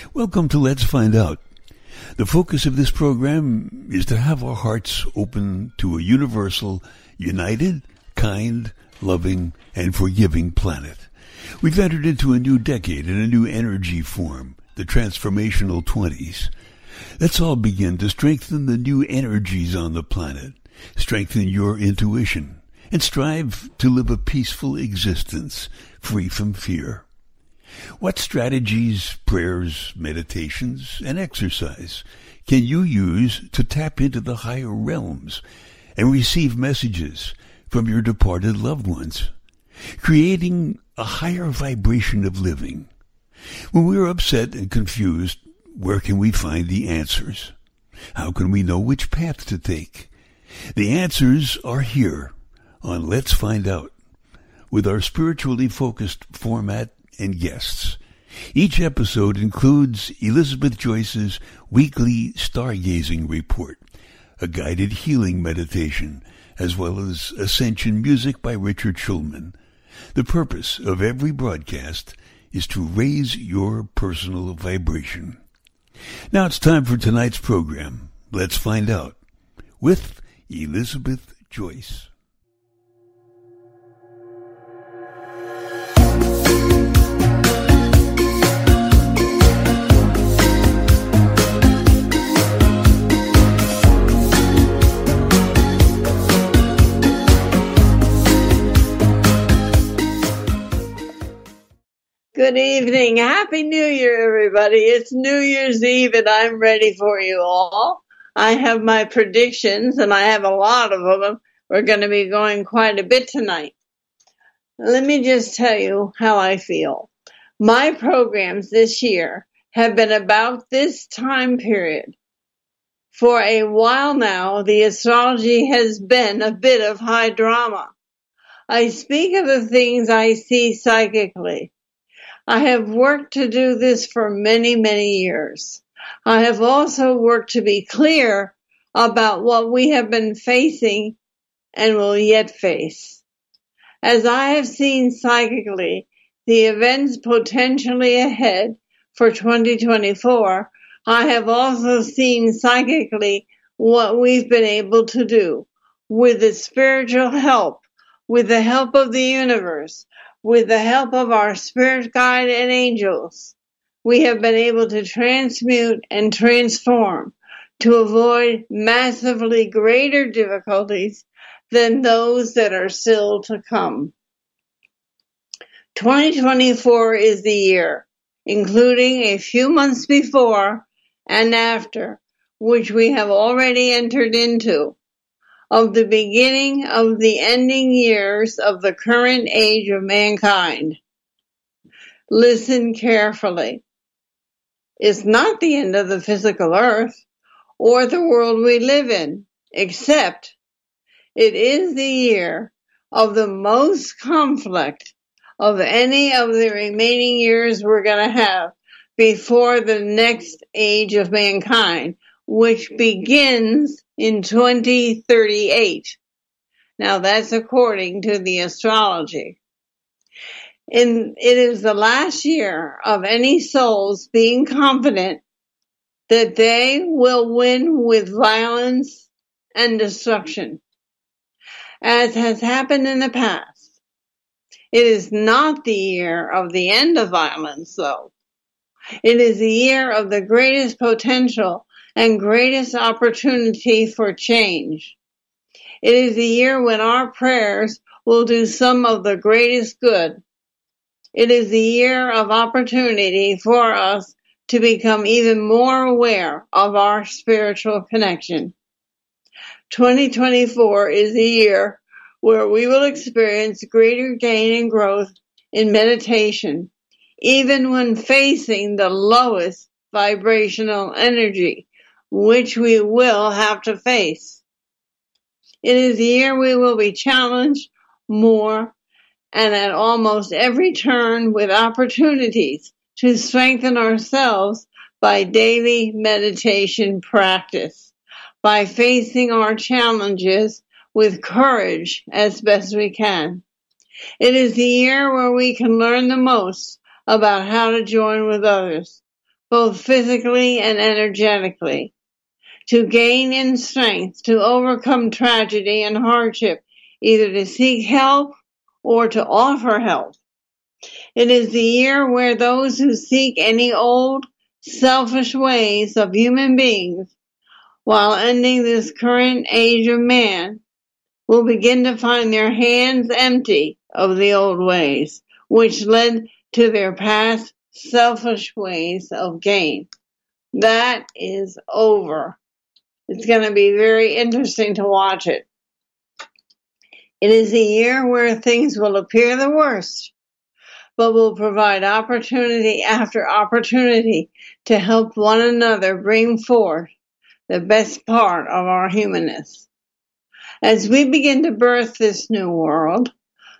Welcome to Let's Find Out. The focus of this program is to have our hearts open to a universal, united, kind, loving, and forgiving planet. We've entered into a new decade and a new energy form, the transformational 20s. Let's all begin to strengthen the new energies on the planet, strengthen your intuition, and strive to live a peaceful existence, free from fear. What strategies, prayers, meditations, and exercise can you use to tap into the higher realms and receive messages from your departed loved ones, creating a higher vibration of living? When we're upset and confused, where can we find the answers? How can we know which path to take? The answers are here on Let's Find Out, with our spiritually focused format and guests. Each episode includes Elizabeth Joyce's weekly stargazing report, a guided healing meditation, as well as ascension music by Richard Schulman. The purpose of every broadcast is to raise your personal vibration. Now it's time for tonight's program. Let's Find Out with Elizabeth Joyce. Good evening. Happy New Year, everybody. It's New Year's Eve, and I'm ready for you all. I have my predictions, and I have a lot of them. We're going to be going quite a bit tonight. Let me just tell you how I feel. My programs this year have been about this time period. For a while now, the astrology has been a bit of high drama. I speak of the things I see psychically. I have worked to do this for many, many years. I have also worked to be clear about what we have been facing and will yet face. As I have seen psychically the events potentially ahead for 2024, I have also seen psychically what we've been able to do with the spiritual help, with the help of the universe, with the help of our spirit guide and angels. We have been able to transmute and transform to avoid massively greater difficulties than those that are still to come. 2024 is the year, including a few months before and after, which we have already entered into, of the beginning of the ending years of the current age of mankind. Listen carefully. It's not the end of the physical earth or the world we live in, except it is the year of the most conflict of any of the remaining years we're going to have before the next age of mankind, which begins in 2038. Now that's according to the astrology. It is the last year of any souls being confident that they will win with violence and destruction, as has happened in the past. It is not the year of the end of violence, though. It is the year of the greatest potential and greatest opportunity for change. It is the year when our prayers will do some of the greatest good. It is the year of opportunity for us to become even more aware of our spiritual connection. 2024 is the year where we will experience greater gain and growth in meditation, even when facing the lowest vibrational energy, which we will have to face. It is the year we will be challenged more and at almost every turn with opportunities to strengthen ourselves by daily meditation practice, by facing our challenges with courage as best we can. It is the year where we can learn the most about how to join with others, both physically and energetically, to gain in strength, to overcome tragedy and hardship, either to seek help or to offer help. It is the year where those who seek any old, selfish ways of human beings, while ending this current age of man, will begin to find their hands empty of the old ways, which led to their past selfish ways of gain. That is over. It's going to be very interesting to watch it. It is a year where things will appear the worst, but will provide opportunity after opportunity to help one another bring forth the best part of our humanness. As we begin to birth this new world,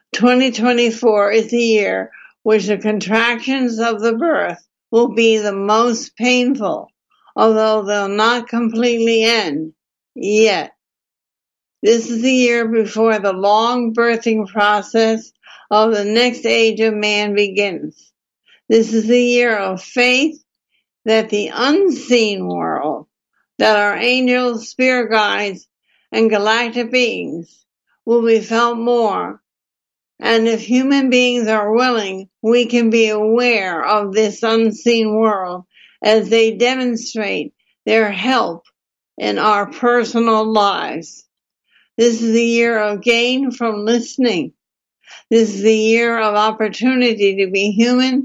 2024 is the year which the contractions of the birth will be the most painful, although they'll not completely end yet. This is the year before the long birthing process of the next age of man begins. This is the year of faith that the unseen world, that our angels, spirit guides, and galactic beings will be felt more. And if human beings are willing, we can be aware of this unseen world as they demonstrate their help in our personal lives. This is the year of gain from listening. This is the year of opportunity to be human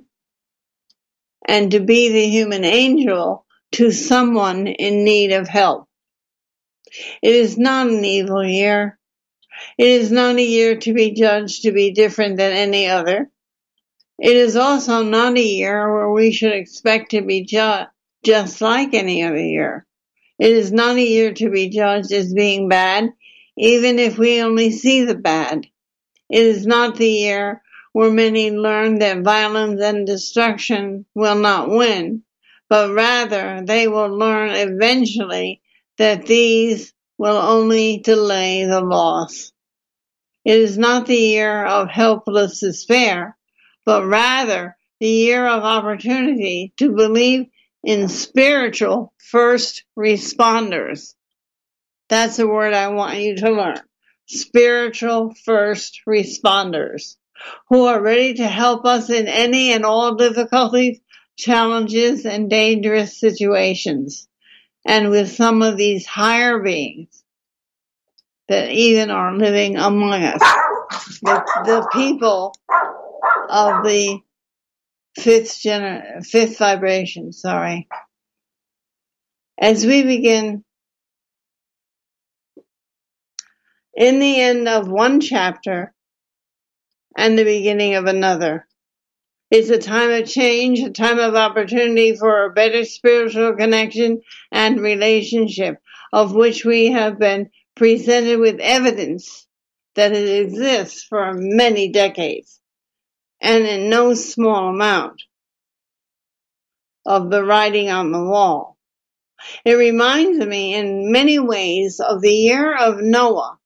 and to be the human angel to someone in need of help. It is not an evil year. It is not a year to be judged to be different than any other. It is also not a year where we should expect to be just like any other year. It is not a year to be judged as being bad, even if we only see the bad. It is not the year where many learn that violence and destruction will not win, but rather they will learn eventually that these will only delay the loss. It is not the year of helpless despair, but rather the year of opportunity to believe in spiritual first responders. That's a word I want you to learn. Spiritual first responders, who are ready to help us in any and all difficulties, challenges, and dangerous situations. And with some of these higher beings that even are living among us, the people of the fifth vibration, As we begin in the end of one chapter and the beginning of another. It's a time of change, a time of opportunity for a better spiritual connection and relationship, of which we have been presented with evidence that it exists for many decades, and in no small amount of the writing on the wall. It reminds me in many ways of the year of Noah.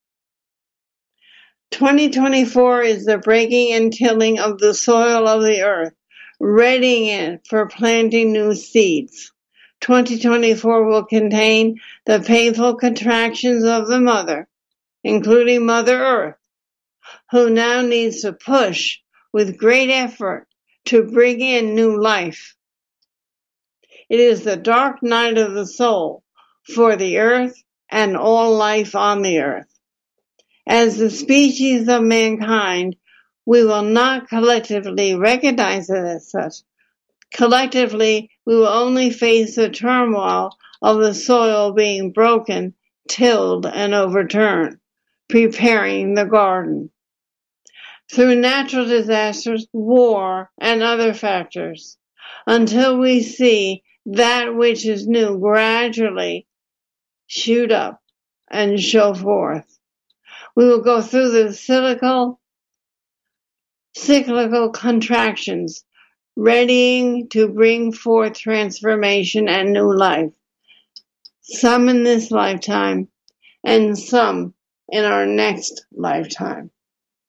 2024 is the breaking and tilling of the soil of the earth, readying it for planting new seeds. 2024 will contain the painful contractions of the mother, including Mother Earth, who now needs to push with great effort to bring in new life. It is the dark night of the soul for the earth and all life on the earth. As the species of mankind, we will not collectively recognize it as such. Collectively, we will only face the turmoil of the soil being broken, tilled, and overturned, preparing the garden. Through natural disasters, war, and other factors, until we see that which is new gradually shoot up and show forth. We will go through the cyclical contractions, readying to bring forth transformation and new life, some in this lifetime and some in our next lifetime.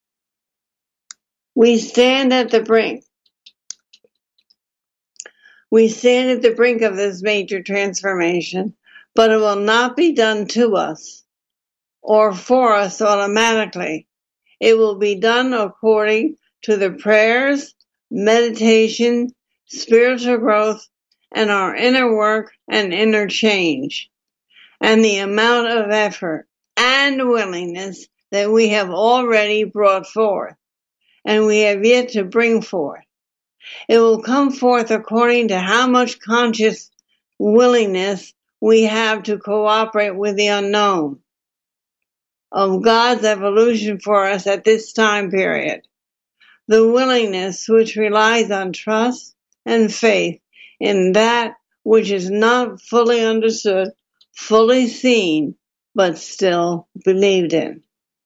We stand at the brink We stand at the brink of this major transformation, but it will not be done to us or for us automatically. It will be done according to the prayers, meditation, spiritual growth, and our inner work and inner change, and the amount of effort and willingness that we have already brought forth, and we have yet to bring forth. It will come forth according to how much conscious willingness we have to cooperate with the unknown of God's evolution for us at this time period. The willingness which relies on trust and faith in that which is not fully understood, fully seen, but still believed in.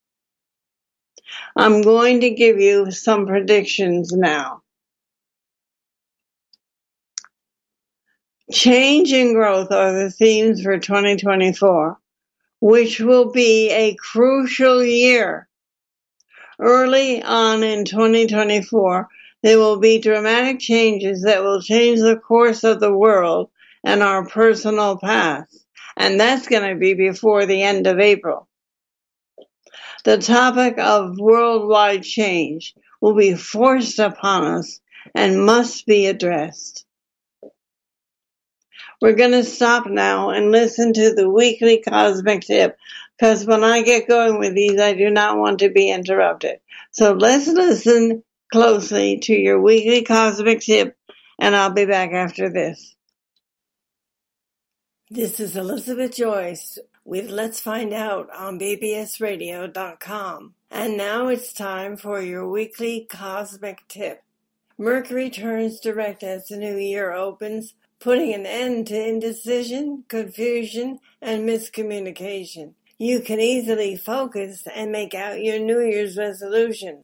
I'm going to give you some predictions now. Change and growth are the themes for 2024, which will be a crucial year. Early on in 2024, there will be dramatic changes that will change the course of the world and our personal path, and that's going to be before the end of April. The topic of worldwide change will be forced upon us and must be addressed. We're going to stop now and listen to the weekly cosmic tip, because when I get going with these, I do not want to be interrupted. So let's listen closely to your weekly cosmic tip, and I'll be back after this. This is Elizabeth Joyce with Let's Find Out on bbsradio.com. And now it's time for your weekly cosmic tip. Mercury turns direct as the new year opens, putting an end to indecision, confusion, and miscommunication. You can easily focus and make out your New Year's resolution.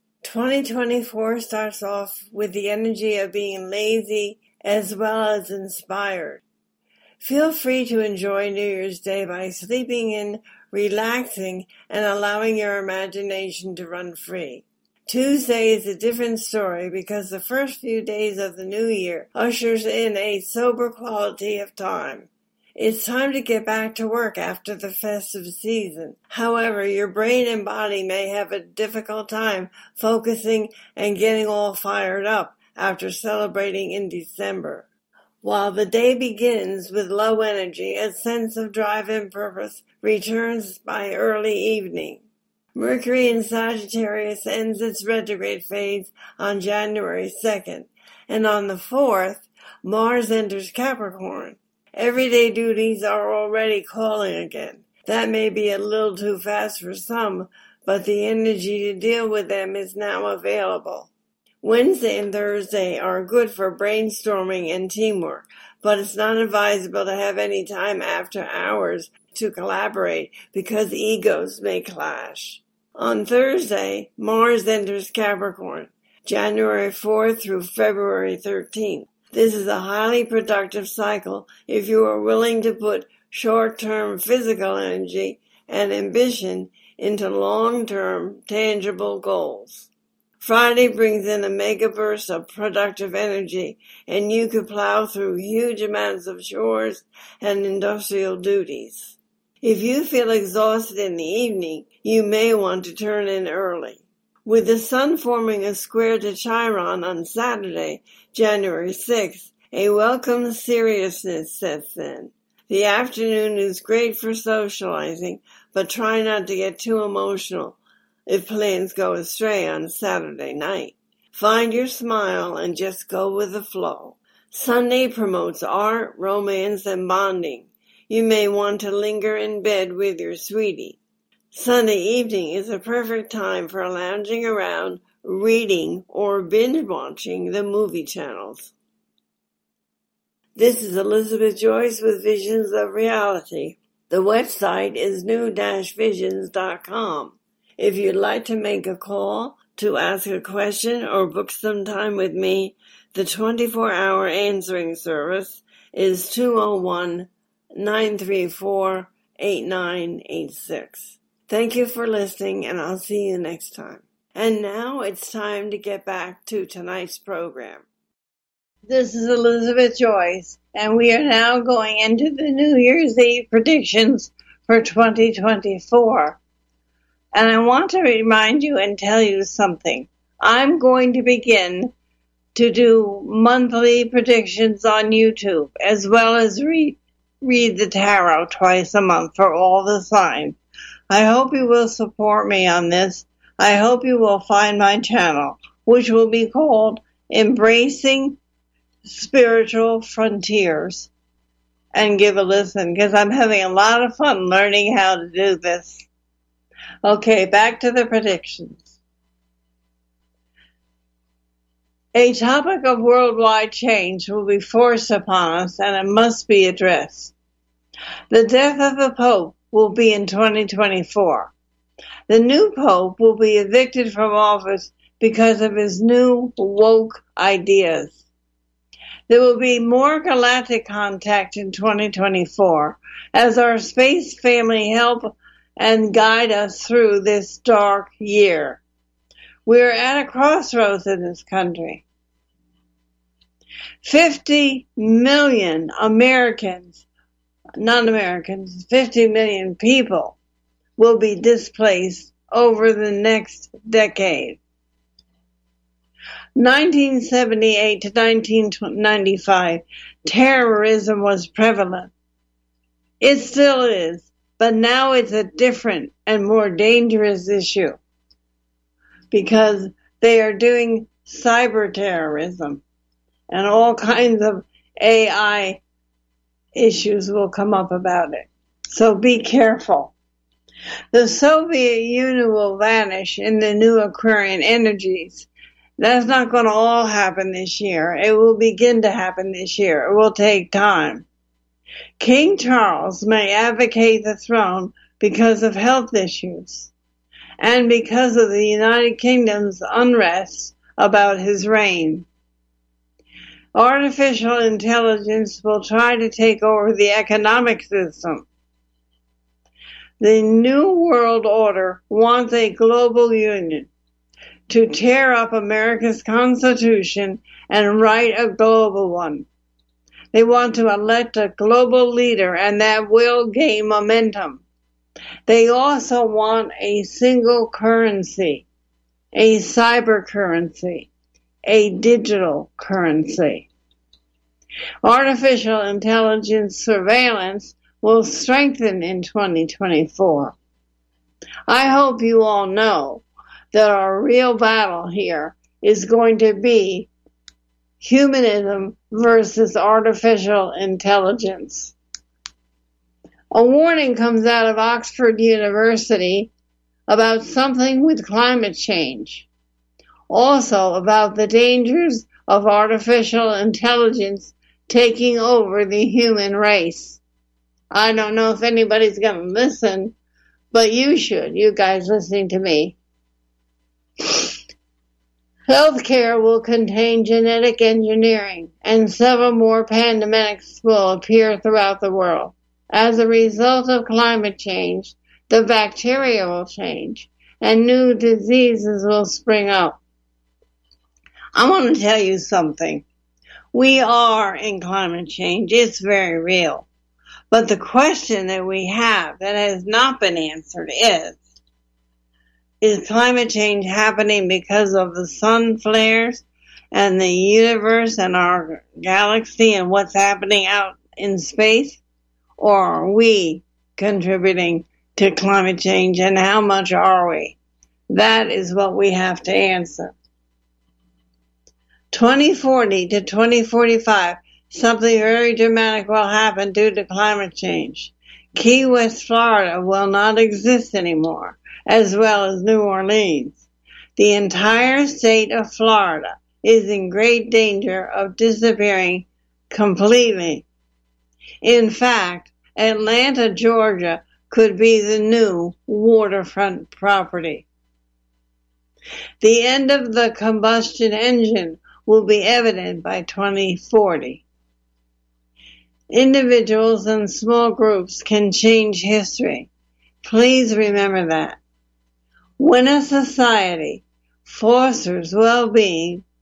2024 starts off with the energy of being lazy as well as inspired. Feel free to enjoy New Year's Day by sleeping in, relaxing, and allowing your imagination to run free. Tuesday is a different story because the first few days of the new year ushers in a sober quality of time. It's time to get back to work after the festive season. However, your brain and body may have a difficult time focusing and getting all fired up after celebrating in December. While the day begins with low energy, a sense of drive and purpose returns by early evening. Mercury in Sagittarius ends its retrograde phase on January 2nd, and on the 4th, Mars enters Capricorn. Everyday duties are already calling again. That may be a little too fast for some, but the energy to deal with them is now available. Wednesday and Thursday are good for brainstorming and teamwork, but it's not advisable to have any time after hours to collaborate because egos may clash. On Thursday, Mars enters Capricorn, January 4th through February 13th. This is a highly productive cycle if you are willing to put short-term physical energy and ambition into long-term tangible goals. Friday brings in a mega burst of productive energy, and you could plow through huge amounts of chores and industrial duties. If you feel exhausted in the evening, you may want to turn in early. With the sun forming a square to Chiron on Saturday, January 6th, a welcome seriousness sets in. The afternoon is great for socializing, but try not to get too emotional if plans go astray on Saturday night. Find your smile and just go with the flow. Sunday promotes art, romance, and bonding. You may want to linger in bed with your sweetie. Sunday evening is a perfect time for lounging around, reading, or binge-watching the movie channels. This is Elizabeth Joyce with Visions of Reality. The website is new-visions.com. If you'd like to make a call to ask a question or book some time with me, the 24-hour answering service is 201-934-8986. Thank you for listening, and I'll see you next time. And now it's time to get back to tonight's program. This is Elizabeth Joyce, and we are now going into the New Year's Eve predictions for 2024. And I want to remind you and tell you something. I'm going to begin to do monthly predictions on YouTube, as well as read the tarot twice a month for all the signs. I hope you will support me on this. I hope you will find my channel, which will be called Embracing Spiritual Frontiers, and give a listen, because I'm having a lot of fun learning how to do this. Okay, back to the predictions. A topic of worldwide change will be forced upon us, and it must be addressed. The death of the Pope will be in 2024. The new Pope will be evicted from office because of his new woke ideas. There will be more galactic contact in 2024 as our space family help and guide us through this dark year. We're at a crossroads in this country. 50 million Americans, non-Americans, 50 million people will be displaced over the next decade. 1978 to 1995, terrorism was prevalent. It still is, but now it's a different and more dangerous issue because they are doing cyber terrorism, and all kinds of AI issues will come up about it. So be careful. The Soviet Union will vanish in the new Aquarian energies. That's not going to all happen this year. It will begin to happen this year. It will take time. King Charles may advocate the throne because of health issues and because of the United Kingdom's unrest about his reign. Artificial intelligence will try to take over the economic system. The New World Order wants a global union to tear up America's Constitution and write a global one. They want to elect a global leader, and that will gain momentum. They also want a single currency, a cyber currency, a digital currency. Artificial intelligence surveillance will strengthen in 2024. I hope you all know that our real battle here is going to be humanism versus artificial intelligence. A warning comes out of Oxford University about something with climate change. Also about the dangers of artificial intelligence taking over the human race. I don't know if anybody's going to listen, but you should, you guys listening to me. Healthcare will contain genetic engineering, and several more pandemics will appear throughout the world. As a result of climate change, the bacteria will change, and new diseases will spring up. I want to tell you something. We are in climate change. It's very real. But the question that we have that has not been answered is climate change happening because of the sun flares and the universe and our galaxy and what's happening out in space? Or are we contributing to climate change, and how much are we? That is what we have to answer. 2040 to 2045, something very dramatic will happen due to climate change. Key West, Florida will not exist anymore, as well as New Orleans. The entire state of Florida is in great danger of disappearing completely. In fact, Atlanta, Georgia could be the new waterfront property. The end of the combustion engine will be evident by 2040. Individuals and small groups can change history. Please remember that. When a society fosters well-being,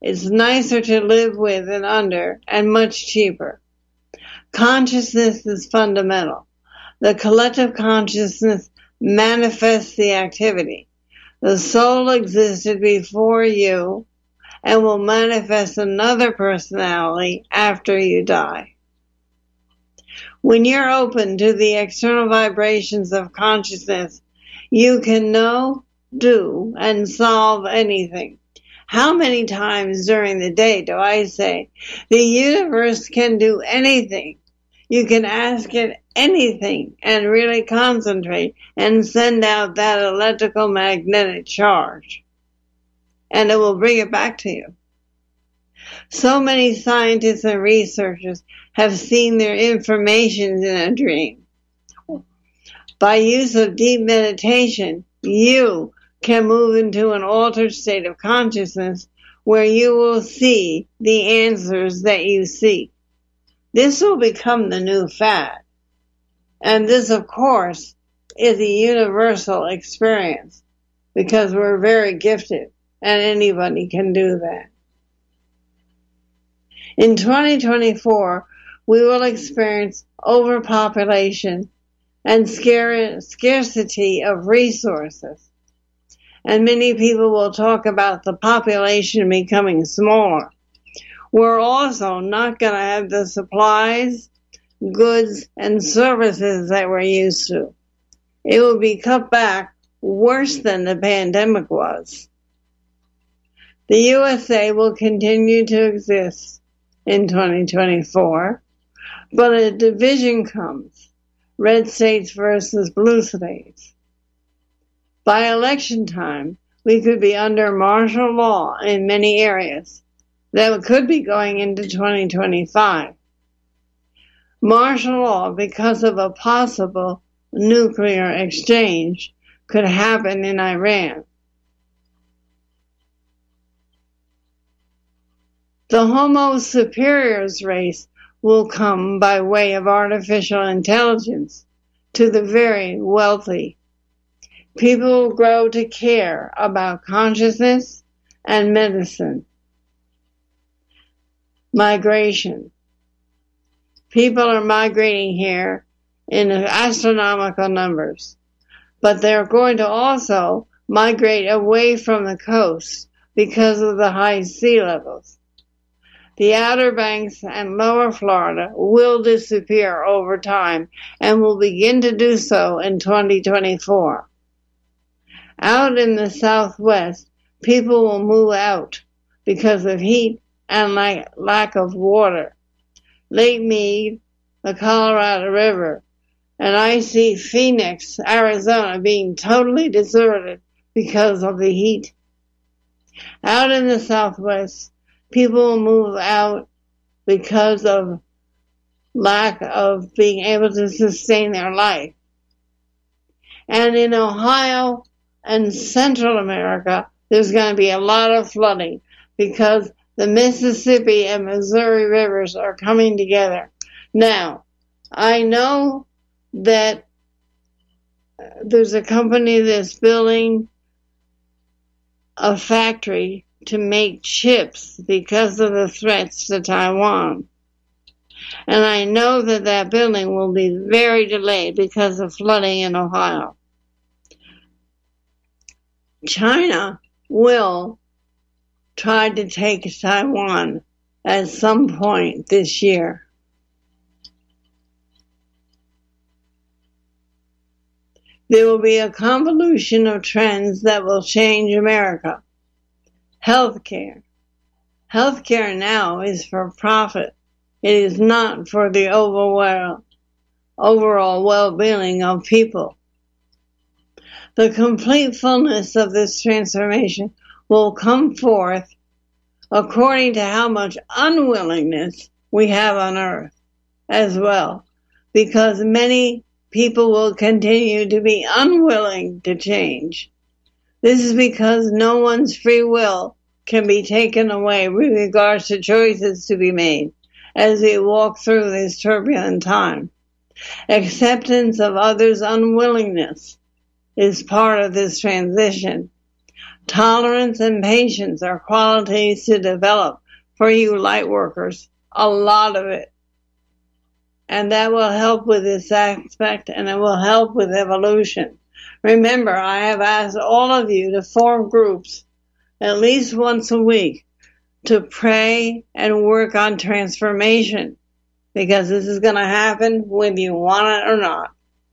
It's nicer to live with and under, and much cheaper. Consciousness is fundamental. The collective consciousness manifests the activity. The soul existed before you and will manifest another personality after you die. When you're open to the external vibrations of consciousness, you can know, do, and solve anything. How many times during the day do I say, the universe can do anything? You can ask it anything and really concentrate and send out that electrical magnetic charge. And it will bring it back to you. So many scientists and researchers have seen their information in a dream. By use of deep meditation, you can move into an altered state of consciousness where you will see the answers that you seek. This will become the new fad. And this, of course, is a universal experience because we're very gifted and anybody can do that. In 2024, we will experience overpopulation and scarcity of resources. And many people will talk about the population becoming smaller. We're also not going to have the supplies, goods, and services that we're used to. It will be cut back worse than the pandemic was. The USA will continue to exist in 2024, but a division comes, red states versus blue states. By election time, we could be under martial law in many areas that could be going into 2025. Martial law, because of a possible nuclear exchange, could happen in Iran. The Homo superiors race will come by way of artificial intelligence to the very wealthy. People will grow to care about consciousness and medicine. Migration. People are migrating here in astronomical numbers, but they're going to also migrate away from the coast because of the high sea levels. The Outer Banks and Lower Florida will disappear over time and will begin to do so in 2024. Out in the Southwest, people will move out because of heat and lack of water. Lake Mead, the Colorado River, and I see Phoenix, Arizona being totally deserted because of the heat. Out in the Southwest, people will move out because of lack of being able to sustain their life. And in Ohio and Central America, there's going to be a lot of flooding because the Mississippi and Missouri rivers are coming together. Now, I know that there's a company that's building a factory to make chips because of the threats to Taiwan. And I know that that building will be very delayed because of flooding in Ohio. China will try to take Taiwan at some point this year. There will be a convolution of trends that will change America. Healthcare. Healthcare now is for profit. It is not for the overall well-being of people. The complete fullness of this transformation will come forth according to how much unwillingness we have on earth as well, because many people will continue to be unwilling to change. This is because no one's free will can be taken away with regards to choices to be made as we walk through this turbulent time. Acceptance of others' unwillingness is part of this transition. Tolerance and patience are qualities to develop for you light workers, a lot of it. And that will help with this aspect, and it will help with evolution. Remember, I have asked all of you to form groups at least once a week to pray and work on transformation, because this is going to happen whether you want it or not.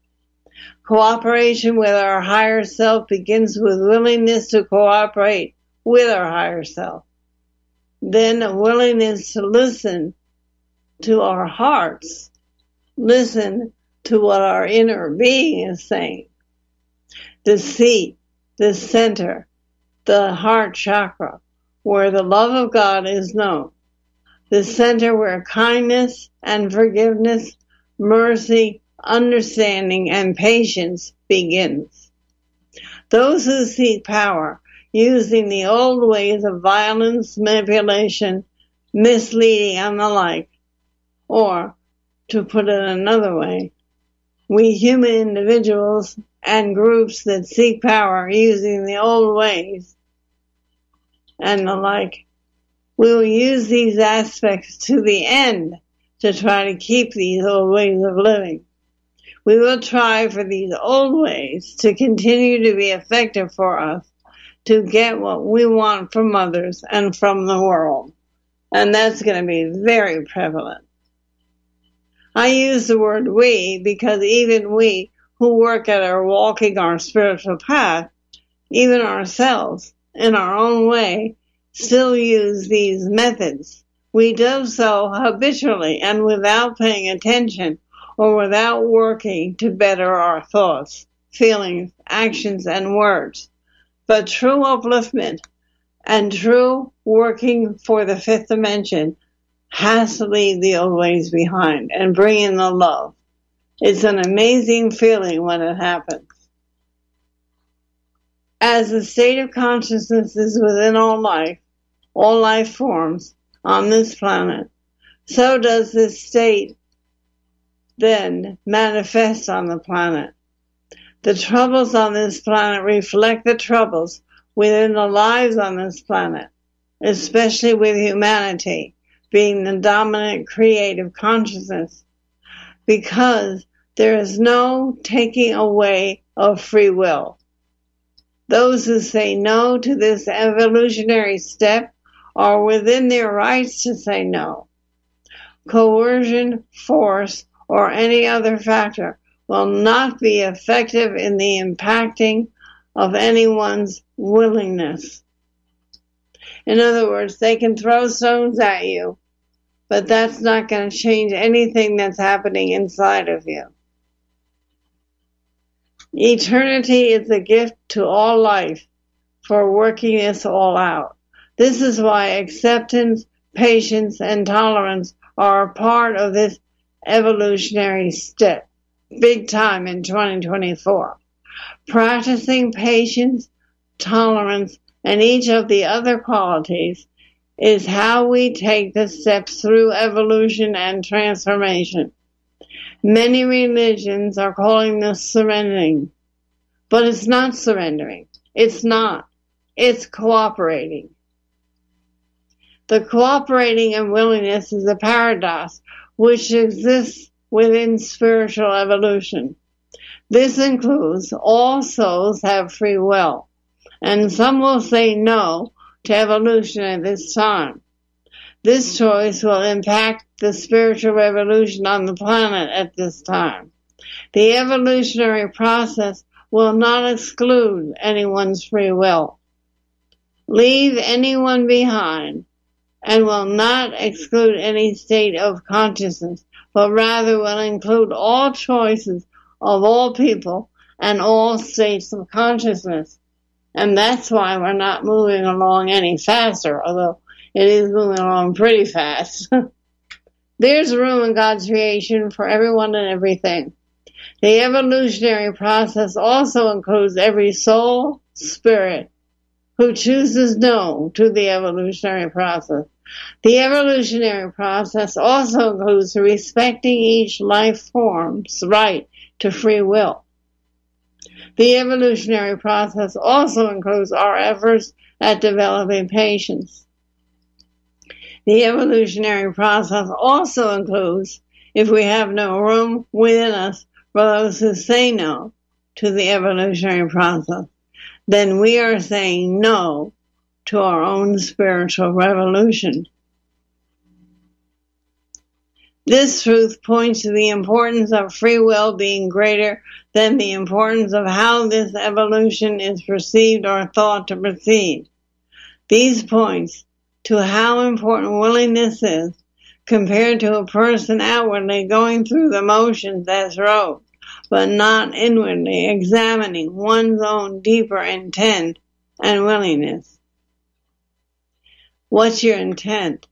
Cooperation with our higher self begins with willingness to cooperate with our higher self. Then a willingness to listen to our hearts, listen to what our inner being is saying. The seat, the center, the heart chakra, where the love of God is known. The center where kindness and forgiveness, mercy, understanding, and patience begins. Those who seek power using the old ways of violence, manipulation, misleading, and the like, or, to put it another way, we human individuals and groups that seek power using the old ways and the like, we will use these aspects to the end to try to keep these old ways of living. We will try for these old ways to continue to be effective for us, to get what we want from others and from the world. And that's going to be very prevalent. I use the word we because even we who work at our walking our spiritual path, even ourselves, in our own way, still use these methods. We do so habitually and without paying attention or without working to better our thoughts, feelings, actions, and words. But true upliftment and true working for the fifth dimension has to leave the old ways behind and bring in the love. It's an amazing feeling when it happens. As the state of consciousness is within all life forms on this planet, so does this state then manifest on the planet. The troubles on this planet reflect the troubles within the lives on this planet, especially with humanity being the dominant creative consciousness, because there is no taking away of free will. Those who say no to this evolutionary step are within their rights to say no. Coercion, force, or any other factor will not be effective in the impacting of anyone's willingness. In other words, they can throw stones at you, but that's not going to change anything that's happening inside of you. Eternity is a gift to all life for working this all out. This is why acceptance, patience, and tolerance are a part of this evolutionary step, big time in 2024. Practicing patience, tolerance, and each of the other qualities is how we take the steps through evolution and transformation. Many religions are calling this surrendering, but it's not surrendering. It's not. It's cooperating. The cooperating and willingness is a paradox which exists within spiritual evolution. This includes all souls have free will, and some will say no to evolution at this time. This choice will impact the spiritual revolution on the planet at this time. The evolutionary process will not exclude anyone's free will, leave anyone behind, and will not exclude any state of consciousness, but rather will include all choices of all people and all states of consciousness. And that's why we're not moving along any faster, although it is moving along pretty fast. There's room in God's creation for everyone and everything. The evolutionary process also includes every soul, spirit, who chooses no to the evolutionary process. The evolutionary process also includes respecting each life form's right to free will. The evolutionary process also includes our efforts at developing patience. The evolutionary process also includes if we have no room within us for those who say no to the evolutionary process, then we are saying no to our own spiritual revolution. This truth points to the importance of free will being greater than the importance of how this evolution is perceived or thought to proceed. These points to how important willingness is compared to a person outwardly going through the motions as rote, but not inwardly examining one's own deeper intent and willingness. What's your intent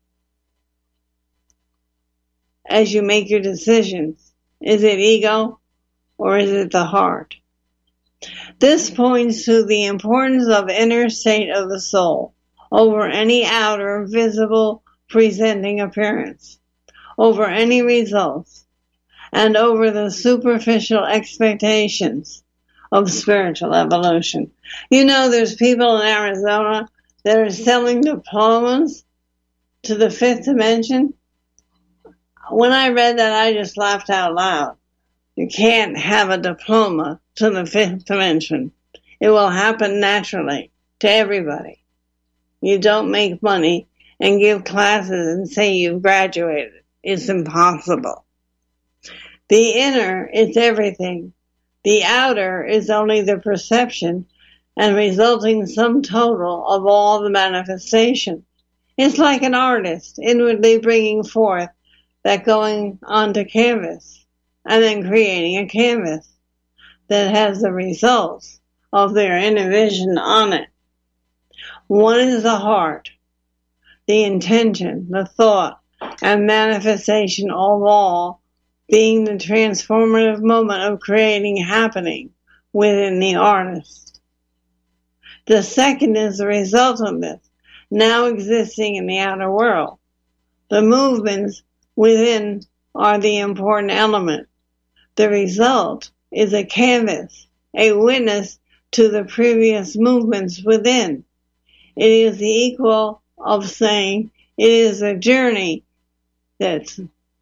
as you make your decisions? Is it ego or is it the heart? This points to the importance of inner state of the soul over any outer visible presenting appearance, over any results, and over the superficial expectations of spiritual evolution. You know, there's people in Arizona that are selling diplomas to the fifth dimension. When I read that, I just laughed out loud. You can't have a diploma to the fifth dimension. It will happen naturally to everybody. You don't make money and give classes and say you've graduated. It's impossible. The inner is everything. The outer is only the perception and resulting sum total of all the manifestation. It's like an artist inwardly bringing forth that going onto canvas and then creating a canvas that has the results of their inner vision on it. One is the heart, the intention, the thought, and manifestation of all being the transformative moment of creating happening within the artist. The second is the result of this, now existing in the outer world. The movements within are the important element. The result is a canvas, a witness to the previous movements within. It is the equal of saying it is a journey that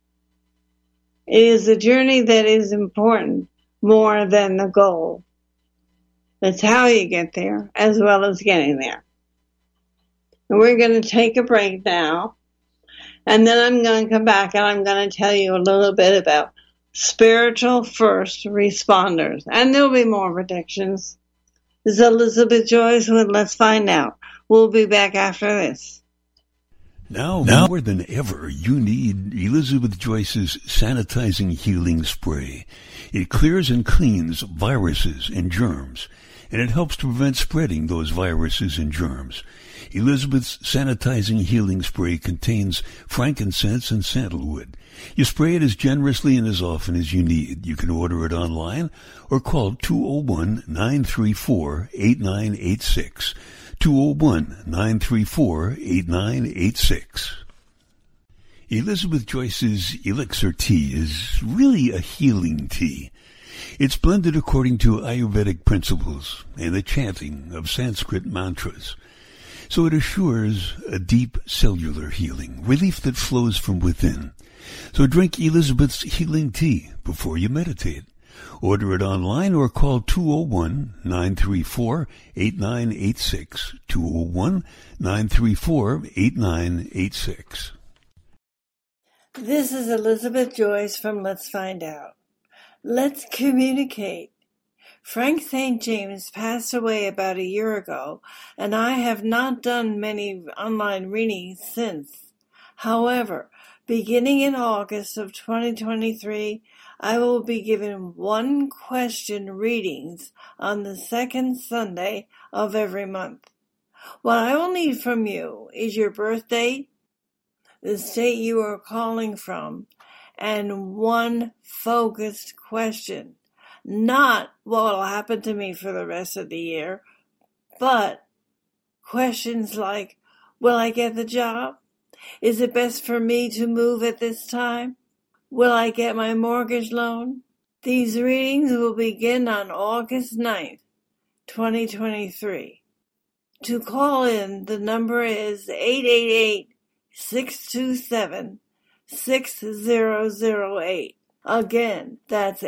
is important more than the goal. That's how you get there, as well as getting there. And we're going to take a break now, and then I'm going to come back and I'm going to tell you a little bit about spiritual first responders. And there'll be more predictions. This is Elizabeth Joyce with Let's Find Out. We'll be back after this. Now more than ever, you need Elizabeth Joyce's Sanitizing Healing Spray. It clears and cleans viruses and germs, and it helps to prevent spreading those viruses and germs. Elizabeth's Sanitizing Healing Spray contains frankincense and sandalwood. You spray it as generously and as often as you need. You can order it online or call 201-934-8986. 201-934-8986. Elizabeth Joyce's Elixir Tea is really a healing tea. It's blended according to Ayurvedic principles and the chanting of Sanskrit mantras. So it assures a deep cellular healing, relief that flows from within. So drink Elizabeth's healing tea before you meditate. Order it online or call 201-934-8986. 201-934-8986. This is Elizabeth Joyce from Let's Find Out. Let's communicate. Frank St. James passed away about a year ago, and I have not done many online readings since. However, beginning in August of 2023, I will be giving one-question readings on the second Sunday of every month. What I will need from you is your birth date, the state you are calling from, and one focused question. Not what will happen to me for the rest of the year, but questions like, will I get the job? Is it best for me to move at this time? Will I get my mortgage loan? These readings will begin on August 9th, 2023. To call in, the number is 888-627-6008. Again, that's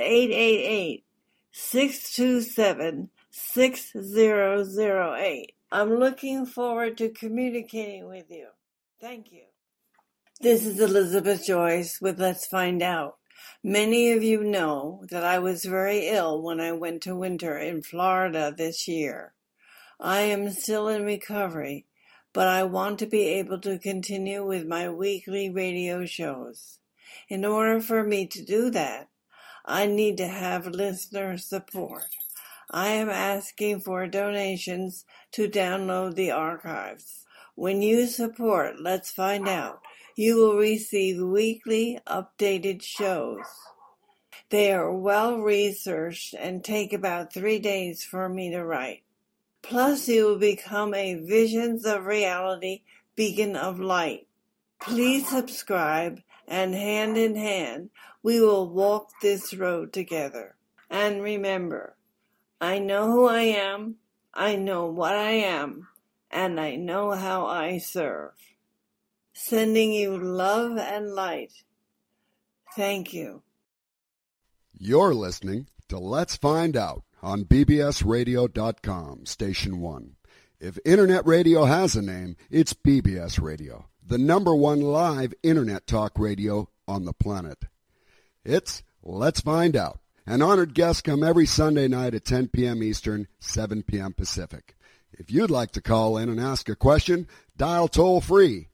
888-627-6008. I'm looking forward to communicating with you. Thank you. This is Elizabeth Joyce with Let's Find Out. Many of you know that I was very ill when I went to winter in Florida this year. I am still in recovery, but I want to be able to continue with my weekly radio shows. In order for me to do that, I need to have listener support. I am asking for donations to download the archives. When you support Let's Find Out, you will receive weekly updated shows. They are well researched and take about 3 days for me to write. Plus, you will become a Visions of Reality beacon of light. Please subscribe, and hand in hand, we will walk this road together. And remember, I know who I am, I know what I am, and I know how I serve. Sending you love and light. Thank you. You're listening to Let's Find Out on bbsradio.com, Station 1. If Internet radio has a name, it's BBS Radio, the #1 live Internet talk radio on the planet. It's Let's Find Out. An honored guest come every Sunday night at 10 p.m. Eastern, 7 p.m. Pacific. If you'd like to call in and ask a question, dial toll-free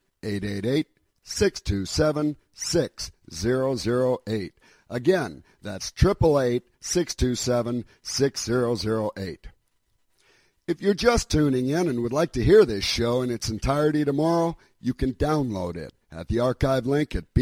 888-627-6008. Again, that's 888-627-6008. If you're just tuning in and would like to hear this show in its entirety tomorrow, you can download it at the archive link at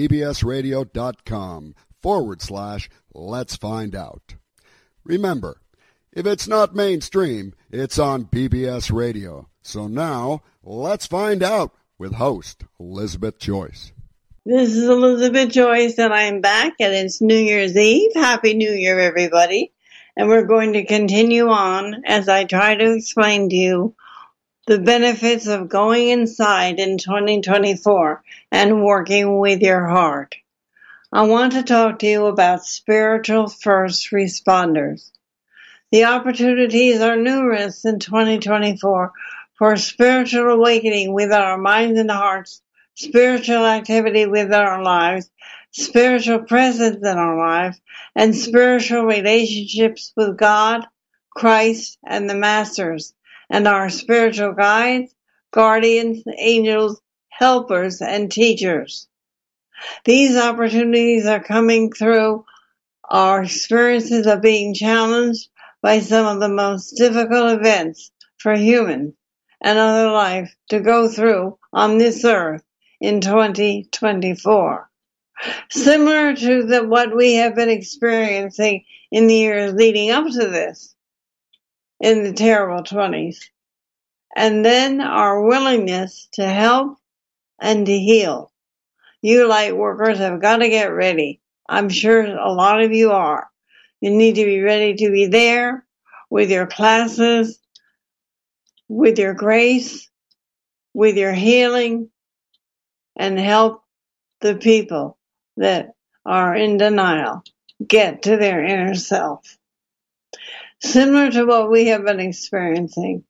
bbsradio.com/Let's Find Out. Remember, if it's not mainstream, it's on BBS Radio. So now, let's find out with host Elizabeth Joyce. This is Elizabeth Joyce, and I'm back, and it's New Year's Eve. Happy New Year, everybody. And we're going to continue on as I try to explain to you the benefits of going inside in 2024 and working with your heart. I want to talk to you about spiritual first responders. The opportunities are numerous in 2024 for spiritual awakening with our minds and hearts, spiritual activity with our lives, spiritual presence in our lives, and spiritual relationships with God, Christ, and the Masters, and our spiritual guides, guardians, angels, helpers, and teachers. These opportunities are coming through our experiences of being challenged by some of the most difficult events for humans and other life to go through on this earth in 2024. Similar to what we have been experiencing in the years leading up to this, in the terrible 20s. And then our willingness to help and to heal. You light workers have got to get ready. I'm sure a lot of you are. You need to be ready to be there with your classes, with your grace, with your healing, and help the people that are in denial get to their inner self. Similar to what we have been experiencing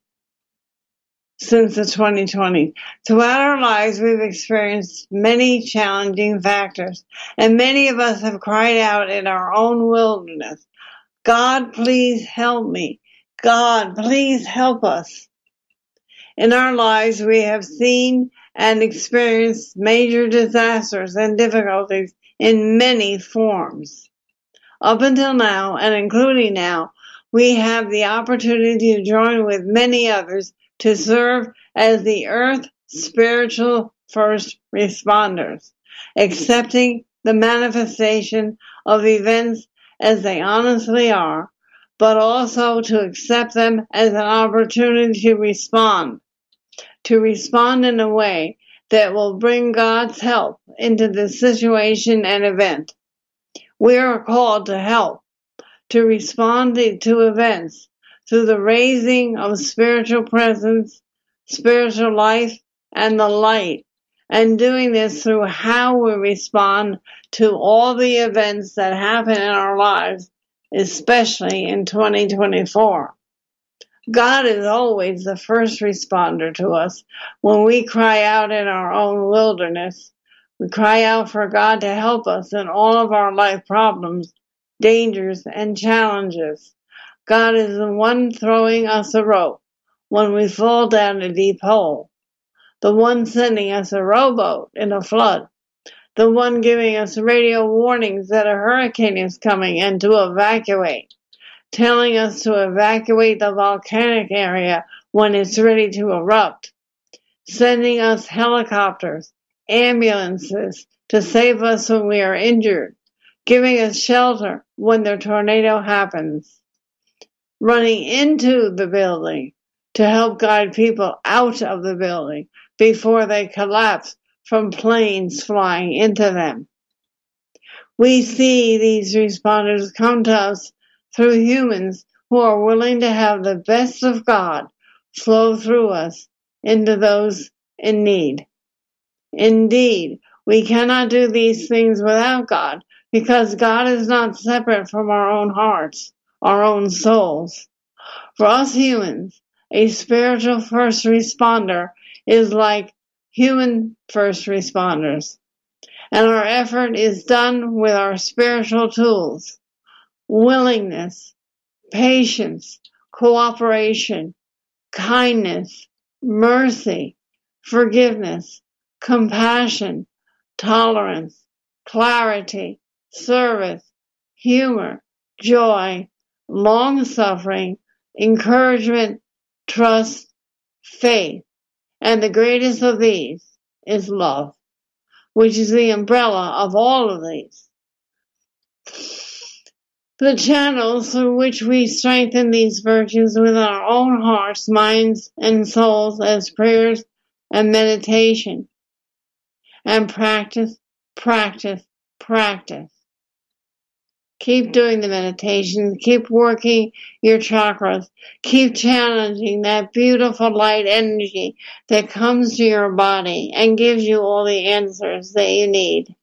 since the 2020. Throughout our lives, we've experienced many challenging factors, and many of us have cried out in our own wilderness, God, please help me. God, please help us. In our lives, we have seen and experienced major disasters and difficulties in many forms. Up until now, and including now, we have the opportunity to join with many others to serve as the Earth spiritual first responders, accepting the manifestation of events as they honestly are, but also to accept them as an opportunity to respond in a way that will bring God's help into the situation and event. We are called to help, to respond to events through the raising of spiritual presence, spiritual life, and the light, and doing this through how we respond to all the events that happen in our lives, especially in 2024. God is always the first responder to us. When we cry out in our own wilderness, we cry out for God to help us in all of our life problems, dangers, and challenges. God is the one throwing us a rope when we fall down a deep hole, the one sending us a rowboat in a flood, the one giving us radio warnings that a hurricane is coming and to evacuate, telling us to evacuate the volcanic area when it's ready to erupt, sending us helicopters, ambulances to save us when we are injured, giving us shelter when the tornado happens, running into the building to help guide people out of the building before they collapse from planes flying into them. We see these responders come to us through humans who are willing to have the best of God flow through us into those in need. Indeed, we cannot do these things without God, because God is not separate from our own hearts, our own souls. For us humans, a spiritual first responder is like human first responders, and our effort is done with our spiritual tools: willingness, patience, cooperation, kindness, mercy, forgiveness, compassion, tolerance, clarity, service, humor, joy, long-suffering, encouragement, trust, faith. And the greatest of these is love, which is the umbrella of all of these. The channels through which we strengthen these virtues within our own hearts, minds, and souls as prayers and meditation. And practice, practice, practice. Keep doing the meditation. Keep working your chakras. Keep challenging that beautiful light energy that comes to your body and gives you all the answers that you need.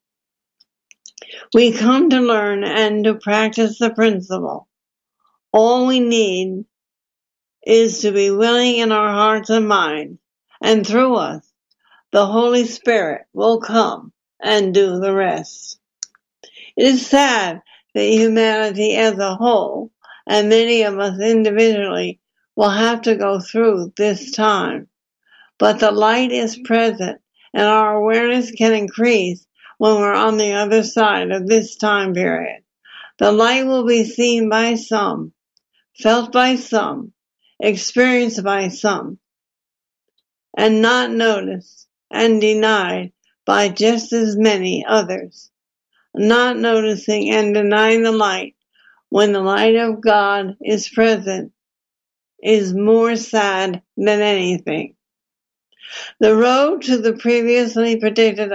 We come to learn and to practice the principle. All we need is to be willing in our hearts and minds, and through us, the Holy Spirit will come and do the rest. It is sad that humanity as a whole, and many of us individually, will have to go through this time. But the light is present, and our awareness can increase when we're on the other side of this time period. The light will be seen by some, felt by some, experienced by some, and not noticed and denied by just as many others. Not noticing and denying the light when the light of God is present is more sad than anything. The road to the previously predicted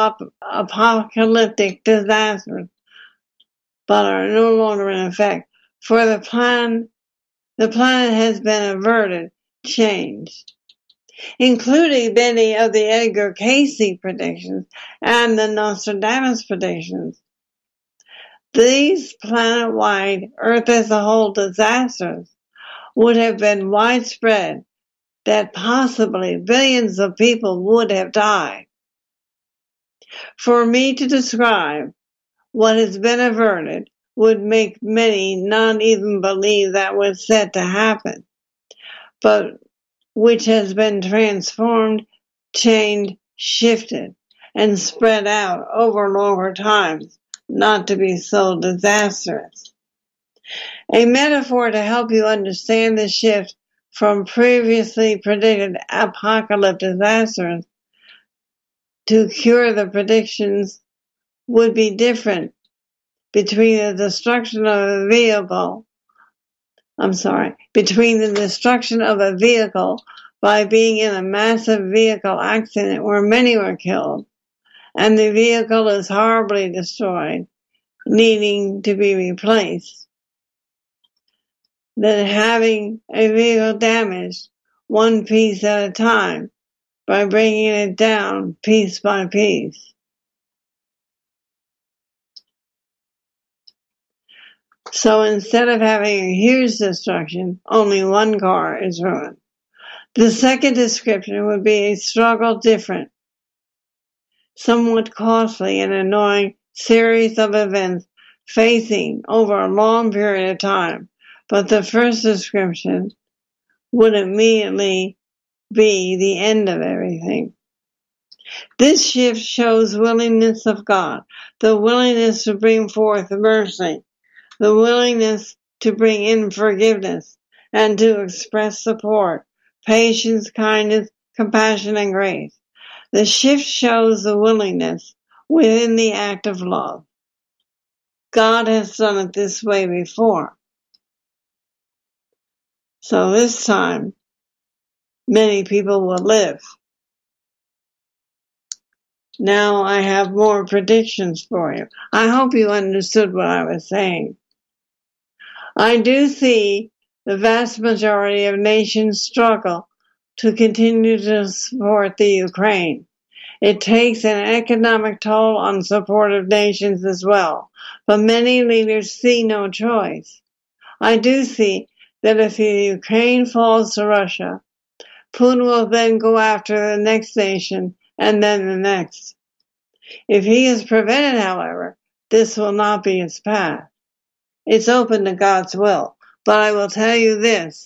apocalyptic disasters, but are no longer in effect, for the planet has been averted, changed, including many of the Edgar Cayce predictions and the Nostradamus predictions. These planet-wide, Earth as a whole disasters would have been widespread, that possibly billions of people would have died. For me to describe what has been averted would make many not even believe that was set to happen, but which has been transformed, changed, shifted, and spread out over longer times, not to be so disastrous. A metaphor to help you understand the shift from previously predicted apocalyptic disasters to cure the predictions would be different between the destruction of a vehicle by being in a massive vehicle accident where many were killed, and the vehicle is horribly destroyed, needing to be replaced, than having a vehicle damaged one piece at a time by bringing it down piece by piece. So instead of having a huge destruction, only one car is ruined. The second description would be a struggle different, somewhat costly and annoying series of events facing over a long period of time. But the first description would immediately be the end of everything. This shift shows willingness of God, the willingness to bring forth mercy, the willingness to bring in forgiveness, and to express support, patience, kindness, compassion, and grace. The shift shows the willingness within the act of love. God has done it this way before. So this time, many people will live. Now I have more predictions for you. I hope you understood what I was saying. I do see the vast majority of nations struggle to continue to support the Ukraine. It takes an economic toll on supportive nations as well, but many leaders see no choice. I do see that if the Ukraine falls to Russia, Putin will then go after the next nation and then the next. If he is prevented, however, this will not be his path. It's open to God's will. But I will tell you this.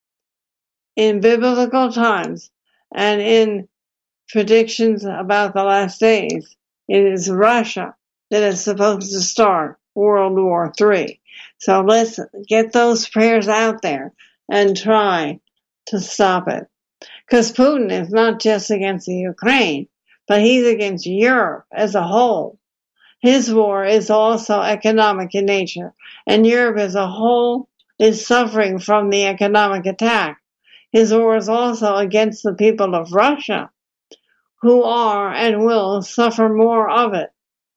In biblical times and in predictions about the last days, it is Russia that is supposed to start World War III. So let's get those prayers out there and try to stop it. Because Putin is not just against the Ukraine, but he's against Europe as a whole. His war is also economic in nature, and Europe as a whole is suffering from the economic attack. His war is also against the people of Russia, who are and will suffer more of it.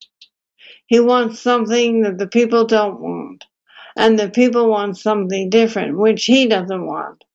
He wants something that the people don't want, and the people want something different, which he doesn't want.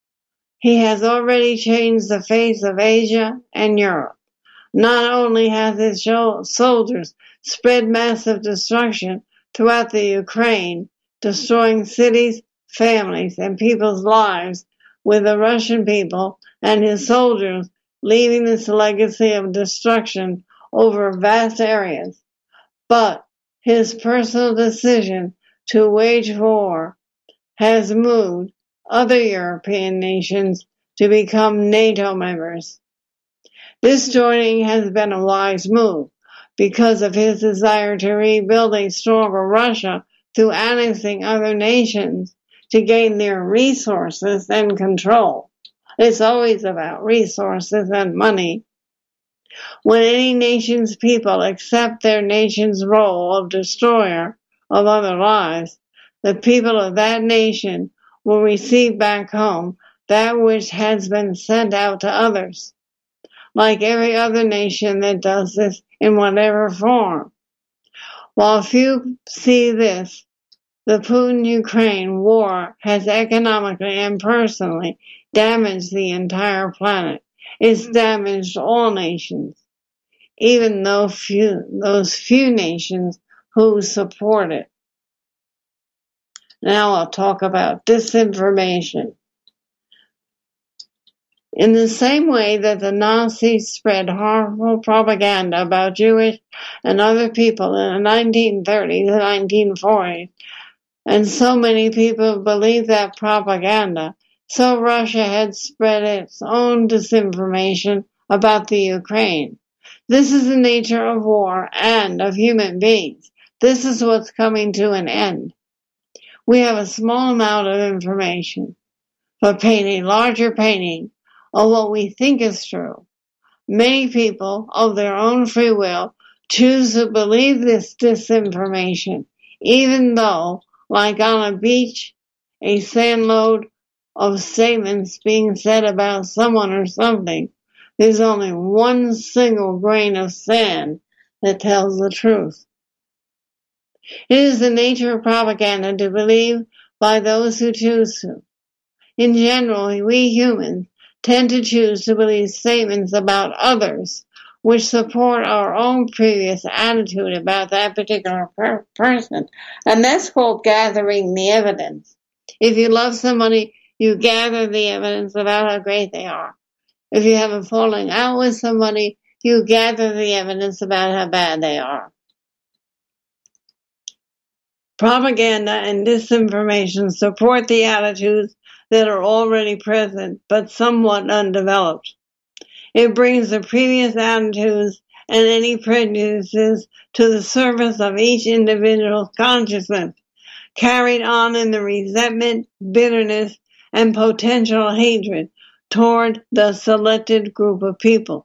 He has already changed the face of Asia and Europe. Not only has his soldiers spread massive destruction throughout the Ukraine, destroying cities, families, and people's lives, with the Russian people and his soldiers leaving this legacy of destruction over vast areas. But his personal decision to wage war has moved other European nations to become NATO members. This joining has been a wise move because of his desire to rebuild a stronger Russia through annexing other nations to gain their resources and control. It's always about resources and money. When any nation's people accept their nation's role of destroyer of other lives, the people of that nation will receive back home that which has been sent out to others, like every other nation that does this in whatever form. While few see this, the Putin-Ukraine war has economically and personally damaged the entire planet. It's damaged all nations, even those few nations who support it. Now I'll talk about disinformation. In the same way that the Nazis spread harmful propaganda about Jewish and other people in the 1930s and 1940s, and so many people believed that propaganda, so Russia had spread its own disinformation about the Ukraine. This is the nature of war and of human beings. This is what's coming to an end. We have a small amount of information, but paint a larger painting of what we think is true. Many people, of their own free will, choose to believe this disinformation, even though, like on a beach, a sandload of statements being said about someone or something, there's only one single grain of sand that tells the truth. It is the nature of propaganda to believe by those who choose to. In general, we humans tend to choose to believe statements about others which support our own previous attitude about that particular person. And that's called gathering the evidence. If you love somebody, you gather the evidence about how great they are. If you have a falling out with somebody, you gather the evidence about how bad they are. Propaganda and disinformation support the attitudes that are already present but somewhat undeveloped. It brings the previous attitudes and any prejudices to the surface of each individual's consciousness, carried on in the resentment, bitterness, and potential hatred toward the selected group of people.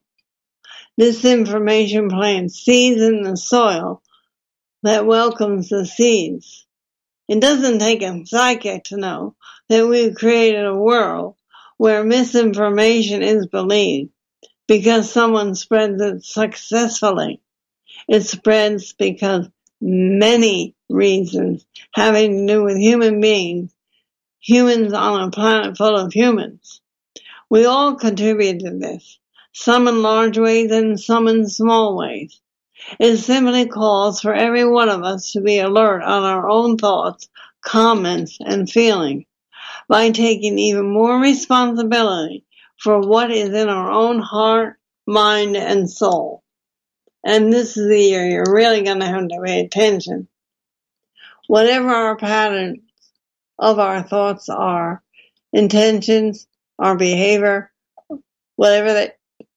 This information plants seeds in the soil that welcomes the seeds. It doesn't take a psychic to know that we've created a world where misinformation is believed because someone spreads it successfully. It spreads because many reasons having to do with human beings, humans on a planet full of humans. We all contribute to this, some in large ways and some in small ways. It simply calls for every one of us to be alert on our own thoughts, comments, and feelings by taking even more responsibility for what is in our own heart, mind, and soul. And this is the year you're really going to have to pay attention. Whatever our patterns of our thoughts are, intentions, our behavior, whatever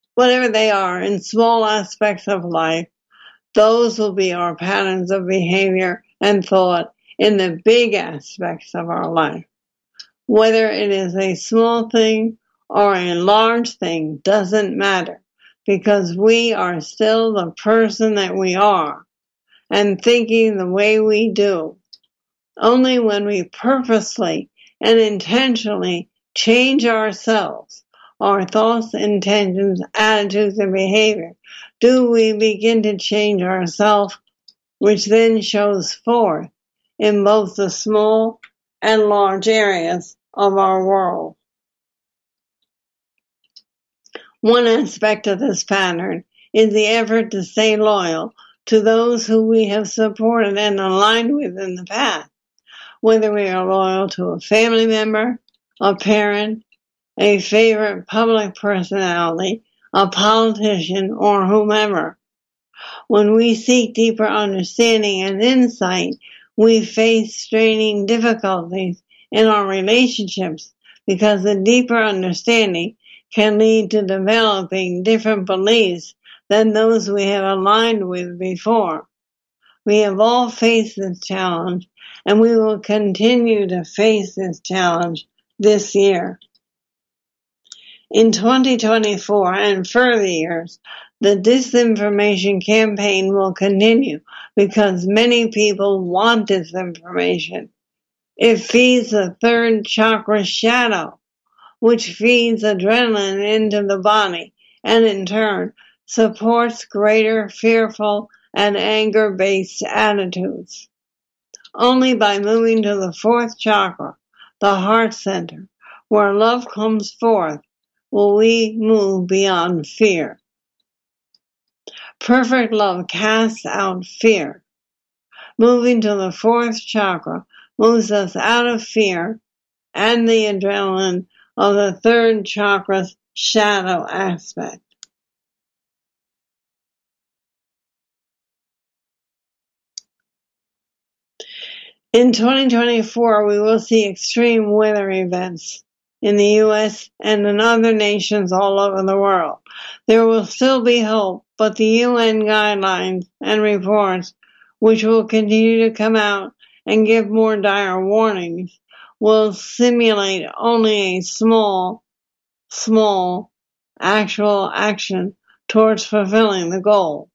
they are in small aspects of life, those will be our patterns of behavior and thought in the big aspects of our life. Whether it is a small thing or a large thing doesn't matter, because we are still the person that we are and thinking the way we do. Only when we purposely and intentionally change ourselves, our thoughts, intentions, attitudes, and behavior, do we begin to change ourselves, which then shows forth in both the small and large areas of our world. One aspect of this pattern is the effort to stay loyal to those who we have supported and aligned with in the past, whether we are loyal to a family member, a parent, a favorite public personality, a politician, or whomever. When we seek deeper understanding and insight, we face straining difficulties in our relationships because the deeper understanding can lead to developing different beliefs than those we have aligned with before. We have all faced this challenge, and we will continue to face this challenge this year. In 2024 and further years, the disinformation campaign will continue because many people want disinformation. It feeds the third chakra shadow, which feeds adrenaline into the body and in turn supports greater fearful and anger-based attitudes. Only by moving to the fourth chakra, the heart center, where love comes forth, will we move beyond fear. Perfect love casts out fear. Moving to the fourth chakra moves us out of fear and the adrenaline of the third chakra's shadow aspect. In 2024, we will see extreme weather events in the U.S. and in other nations all over the world. There will still be hope, but the UN guidelines and reports, which will continue to come out and give more dire warnings, will simulate only a small actual action towards fulfilling the goal.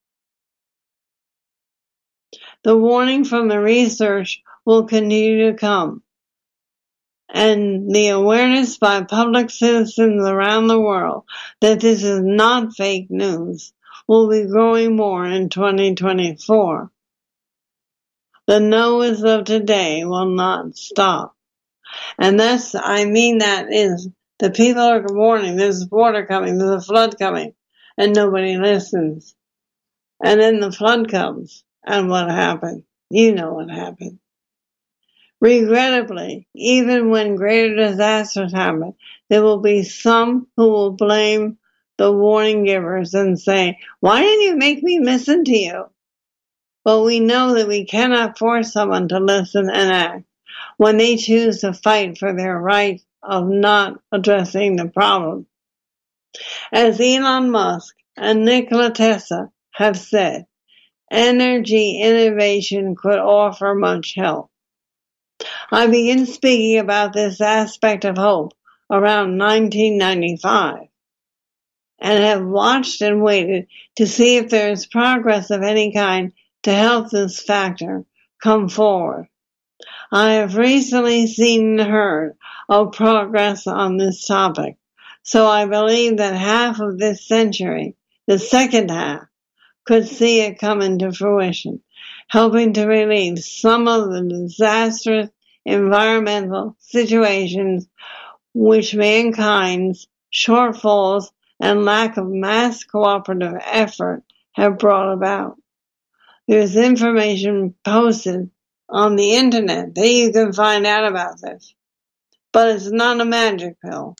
The warning from the research will continue to come, and the awareness by public citizens around the world that this is not fake news will be growing more in 2024. The no's of today will not stop. And I mean that is, the people are warning, there's water coming, there's a flood coming, and nobody listens. And then the flood comes, and what happened? You know what happened. Regrettably, even when greater disasters happen, there will be some who will blame the warning givers and say, "Why didn't you make me listen to you?" But we know that we cannot force someone to listen and act when they choose to fight for their right of not addressing the problem. As Elon Musk and Nikola Tesla have said, energy innovation could offer much help. I began speaking about this aspect of hope around 1995 and have watched and waited to see if there is progress of any kind to help this factor come forward. I have recently seen and heard of progress on this topic, so I believe that half of this century, the second half, could see it come into fruition, helping to relieve some of the disastrous environmental situations which mankind's shortfalls and lack of mass cooperative effort have brought about. There's information posted on the internet that you can find out about this, but it's not a magic pill.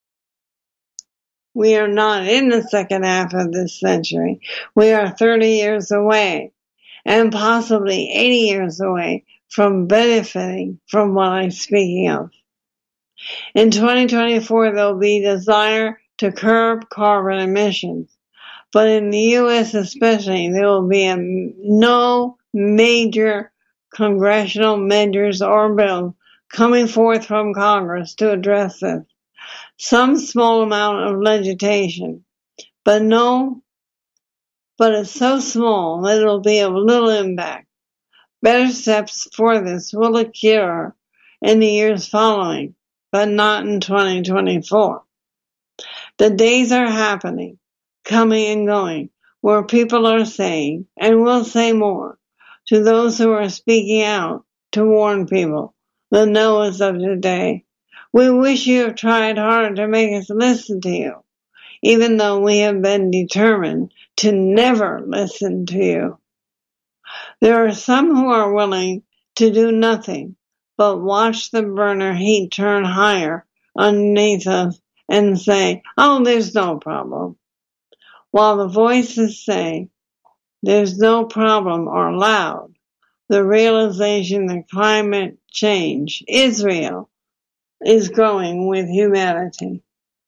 We are not in the second half of this century. We are 30 years away, and possibly 80 years away from benefiting from what I'm speaking of. In 2024, there will be desire to curb carbon emissions, but in the U.S. especially, there will be no major congressional measures or bills coming forth from Congress to address this. Some small amount of legislation, but it's so small that it'll be of little impact. Better steps for this will occur in the years following, but not in 2024. The days are happening, coming and going, where people are saying, and will say more, to those who are speaking out to warn people, the Noahs of today. We wish you have tried hard to make us listen to you, even though we have been determined to never listen to you. There are some who are willing to do nothing but watch the burner heat turn higher underneath us and say, "Oh, there's no problem." While the voices say, "There's no problem," are loud, the realization that climate change is real is growing with humanity.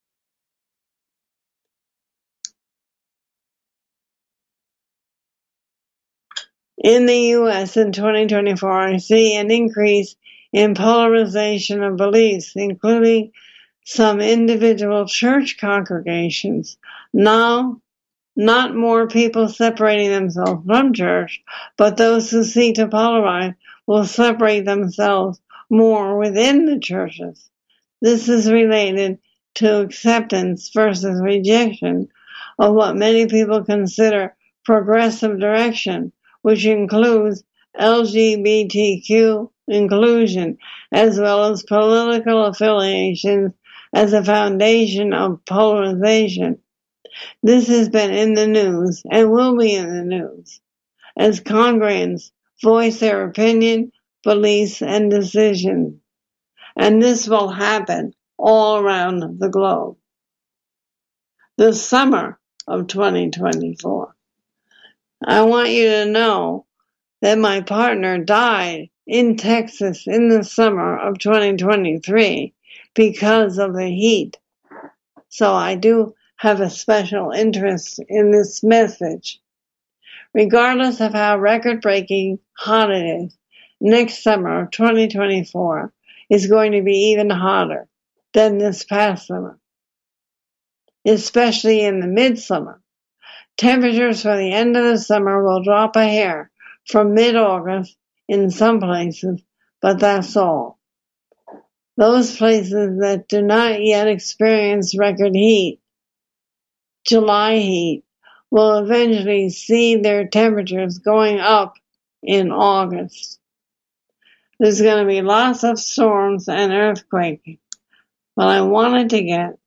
In the U.S. in 2024, I see an increase in polarization of beliefs, including some individual church congregations. Now, not more people separating themselves from church, but those who seek to polarize will separate themselves more within the churches. This is related to acceptance versus rejection of what many people consider progressive direction, which includes LGBTQ inclusion, as well as political affiliations as a foundation of polarization. This has been in the news and will be in the news as congregants voice their opinion, beliefs, and decisions. And this will happen all around the globe. The summer of 2024. I want you to know that my partner died in Texas in the summer of 2023 because of the heat. So I do have a special interest in this message. Regardless of how record-breaking hot it is, next summer of 2024 is going to be even hotter than this past summer, especially in the midsummer. Temperatures for the end of the summer will drop a hair from mid-August in some places, but that's all. Those places that do not yet experience record heat, July heat, will eventually see their temperatures going up in August. There's going to be lots of storms and earthquakes. But I wanted to get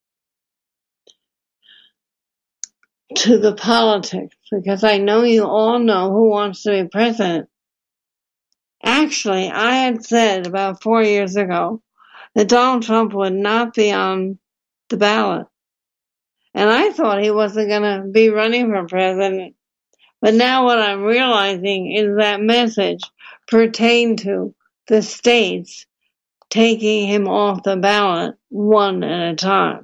to the politics because I know you all know who wants to be president. Actually, I had said about 4 years ago that Donald Trump would not be on the ballot. And I thought he wasn't going to be running for president. But now what I'm realizing is that message pertained to the states taking him off the ballot one at a time.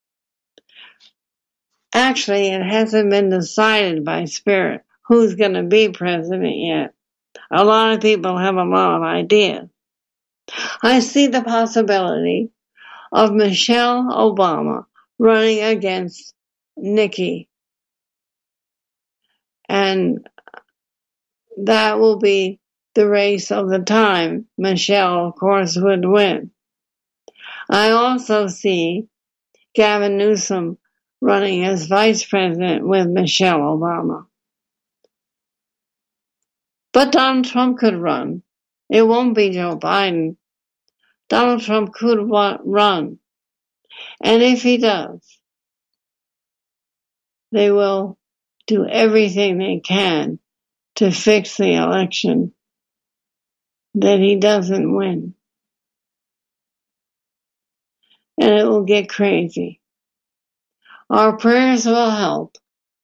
Actually, it hasn't been decided by Spirit who's going to be president yet. A lot of people have a lot of ideas. I see the possibility of Michelle Obama running against Nikki. And that will be the race of the time. Michelle, of course, would win. I also see Gavin Newsom running as vice president with Michelle Obama. But Donald Trump could run. It won't be Joe Biden. Donald Trump could run. And if he does, they will do everything they can to fix the election that he doesn't win. And it will get crazy. Our prayers will help,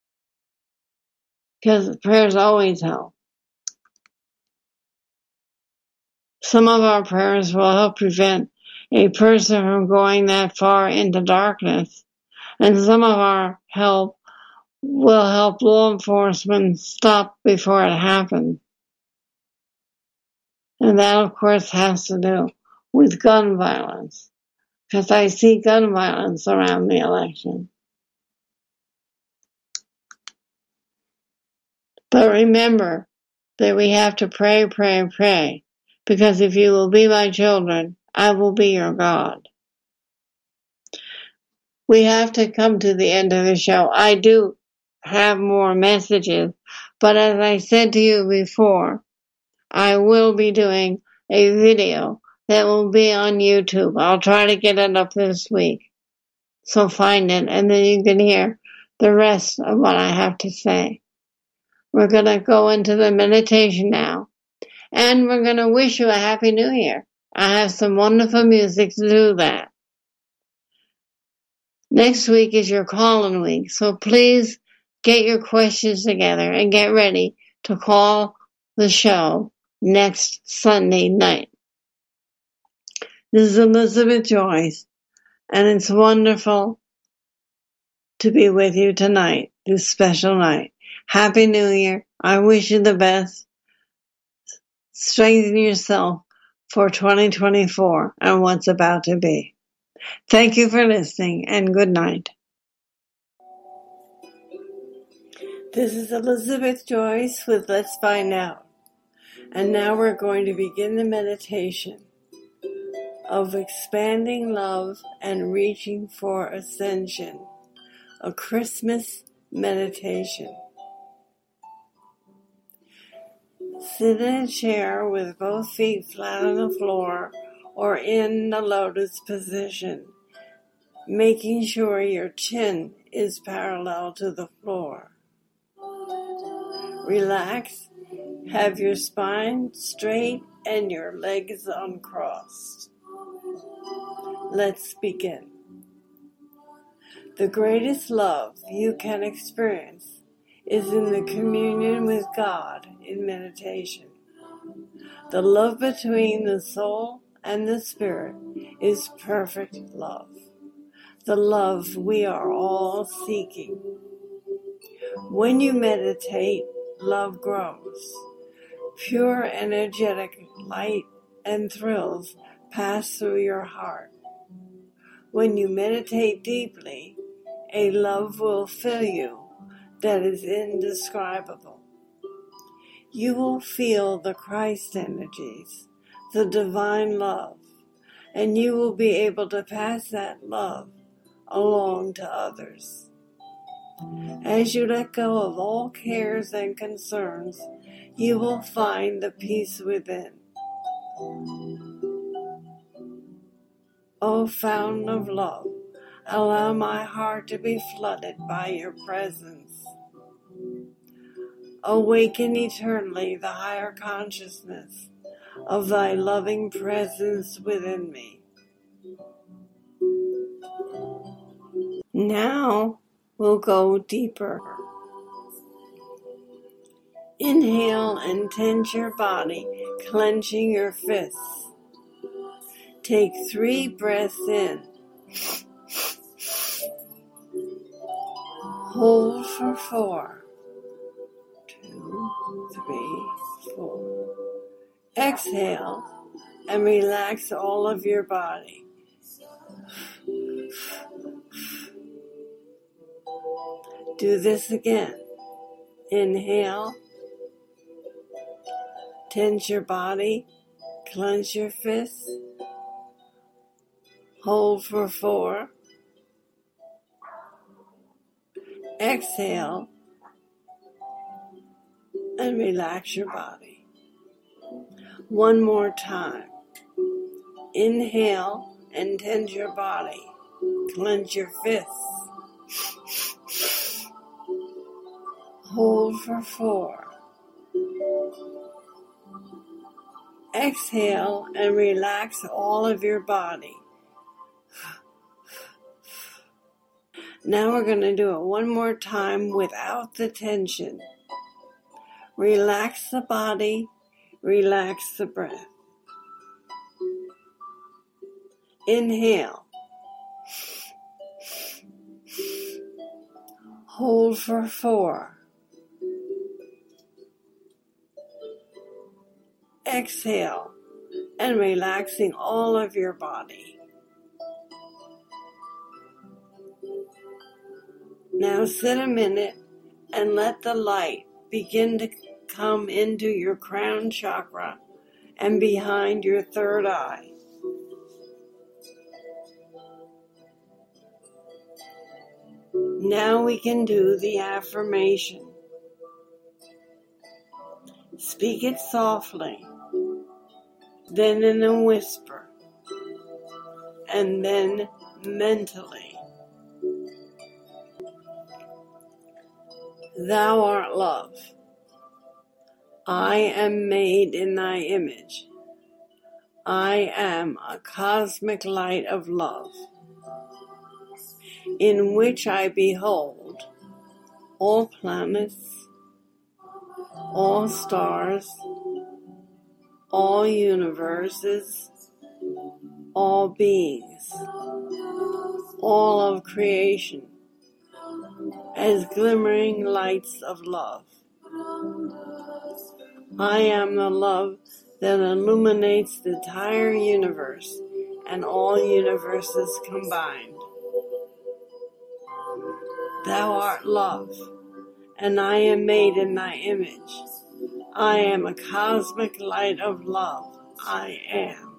because prayers always help. Some of our prayers will help prevent a person from going that far into darkness, and some of our help will help law enforcement stop before it happens. And that, of course, has to do with gun violence, because I see gun violence around the election. But remember that we have to pray, pray, pray, because if you will be my children, I will be your God. We have to come to the end of the show. I do have more messages, but as I said to you before, I will be doing a video that will be on YouTube. I'll try to get it up this week. So find it, and then you can hear the rest of what I have to say. We're going to go into the meditation now, and we're going to wish you a Happy New Year. I have some wonderful music to do that. Next week is your call-in week, so please get your questions together and get ready to call the show next Sunday night. This is Elizabeth Joyce, and it's wonderful to be with you tonight, this special night. Happy New Year. I wish you the best. Strengthen yourself for 2024 and what's about to be. Thank you for listening, and good night. This is Elizabeth Joyce with Let's Find Out. And now we're going to begin the meditation of expanding love and reaching for ascension, a Christmas meditation. Sit in a chair with both feet flat on the floor or in the lotus position, making sure your chin is parallel to the floor. Relax, have your spine straight and your legs uncrossed. Let's begin. The greatest love you can experience is in the communion with God in meditation. The love between the soul and the spirit is perfect love, the love we are all seeking. When you meditate, love grows. Pure energetic light and thrills pass through your heart. When you meditate deeply, a love will fill you that is indescribable. You will feel the Christ energies, the divine love, and you will be able to pass that love along to others. As you let go of all cares and concerns, you will find the peace within. O fountain of love, allow my heart to be flooded by your presence. Awaken eternally the higher consciousness of thy loving presence within me. Now we'll go deeper. Inhale and tense your body, clenching your fists. Take 3 breaths in. Hold for 4. 2, 3, 4. Exhale and relax all of your body. Do this again. Inhale. Tense your body. Clench your fists. Hold for 4. Exhale and relax your body. One more time. Inhale and tense your body. Clench your fists. Hold for 4. Exhale and relax all of your body. Now we're going to do it one more time without the tension. Relax the body, relax the breath. Inhale. Hold for 4. Exhale and relaxing all of your body. Now sit a minute and let the light begin to come into your crown chakra and behind your third eye. Now we can do the affirmation. Speak it softly, then in a whisper, and then mentally. Thou art love. I am made in thy image. I am a cosmic light of love, in which I behold all planets, all stars, all universes, all beings, all of creation, as glimmering lights of love. I am the love that illuminates the entire universe and all universes combined. Thou art love, and I am made in thy image. I am a cosmic light of love. I am.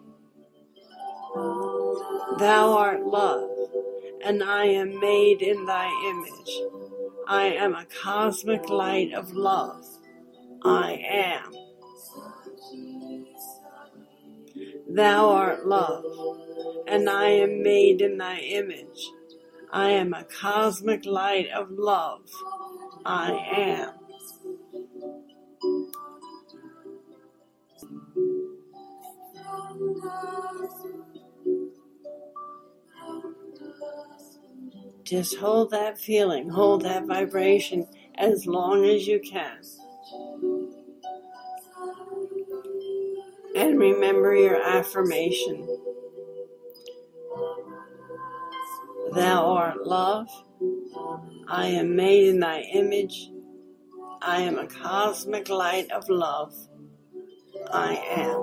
Thou art love, and I am made in thy image. I am a cosmic light of love. I am. Thou art love, and I am made in thy image. I am a cosmic light of love. I am. Just hold that feeling, hold that vibration as long as you can. And remember your affirmation. Thou art love. I am made in thy image. I am a cosmic light of love. I am.